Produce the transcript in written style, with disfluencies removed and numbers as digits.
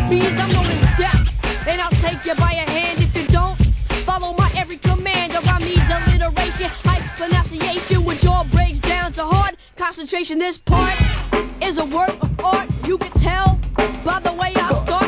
bees, I'm known as death. And I'll take you by a hand if you don't follow my every command. Around needs alliteration, hype pronunciation, which all breaks down to hard concentration. This part is a work of art, you can tell by the way I